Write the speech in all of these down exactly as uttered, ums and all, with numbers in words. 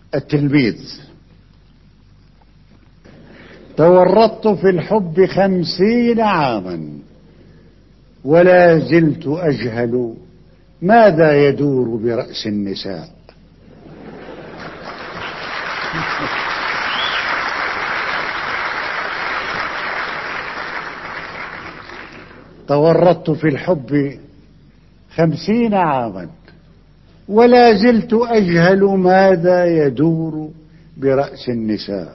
التلميذ. تورطت في الحب خمسين عاما ولا زلت أجهل ماذا يدور برأس النساء. تورطت في الحب خمسين عاما ولا زلت أجهل ماذا يدور برأس النساء.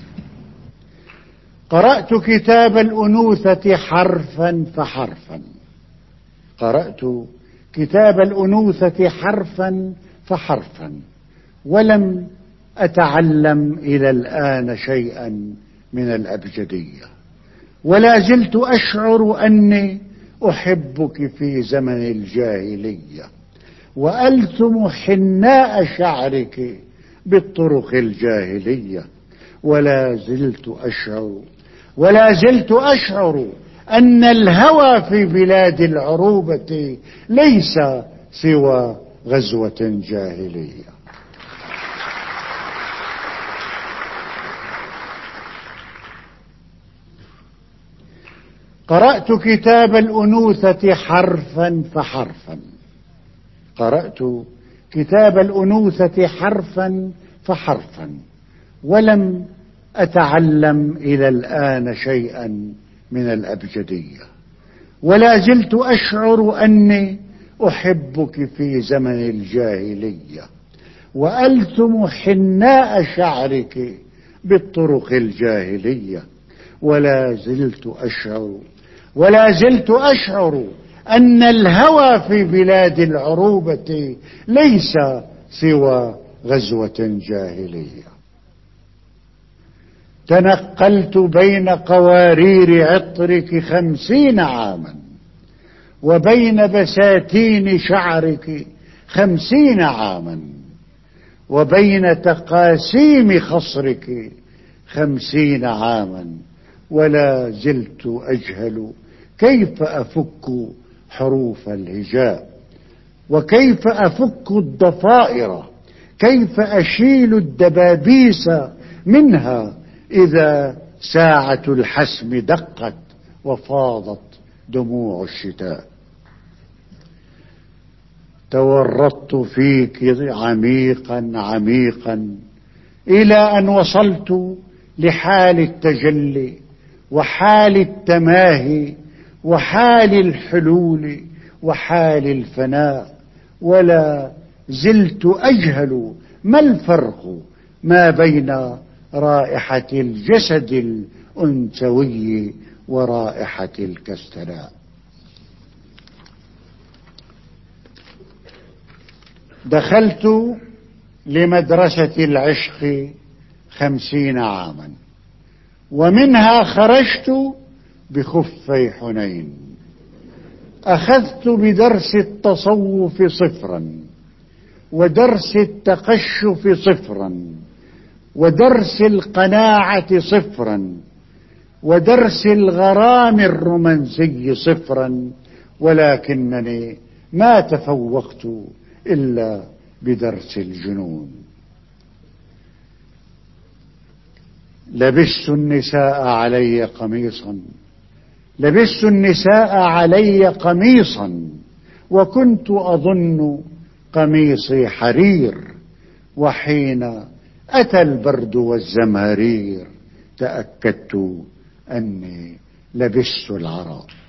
قرأت كتاب الأنوثة حرفا فحرفا قرأت كتاب الأنوثة حرفا فحرفا ولم أتعلم إلى الآن شيئا من الأبجدية، ولا زلت أشعر أني أحبك في زمن الجاهلية، وألثم حناء شعرك بالطرق الجاهلية، ولا زلت أشعر ولا زلت أشعر أن الهوى في بلاد العروبة ليس سوى غزوة جاهلية. قرأت كتاب الأنوثة حرفا فحرفا قرأت كتاب الأنوثة حرفا فحرفا ولم أتعلم إلى الآن شيئا من الأبجدية، ولا زلت أشعر أني أحبك في زمن الجاهلية، وألثم حناء شعرك بالطرق الجاهلية، ولا زلت أشعر ولا زلت أشعر أن الهوى في بلاد العروبة ليس سوى غزوة جاهلية. تنقلت بين قوارير عطرك خمسين عاما وبين بساتين شعرك خمسين عاما وبين تقاسيم خصرك خمسين عاما، ولا زلت أجهل كيف أفك حروف الهجاء، وكيف أفك الضفائر، كيف أشيل الدبابيس منها إذا ساعة الحسم دقت وفاضت دموع الشتاء. تورطت فيك عميقا عميقا إلى أن وصلت لحال التجلي وحال التماهي وحال الحلول وحال الفناء، ولا زلت أجهل ما الفرق ما بين رائحة الجسد الأنثوي ورائحة الكستناء. دخلت لمدرسة العشق خمسين عاما ومنها خرجت بخفي حنين. أخذت بدرس التصوف صفرا ودرس التقشف صفرا ودرس القناعة صفرا ودرس الغرام الرومانسي صفرا، ولكنني ما تفوقت إلا بدرس الجنون. لبست النساء علي قميصا لبست النساء علي قميصا وكنت أظن قميصي حرير، وحين أتى البرد والزمهرير تأكدت أني لبست العراء.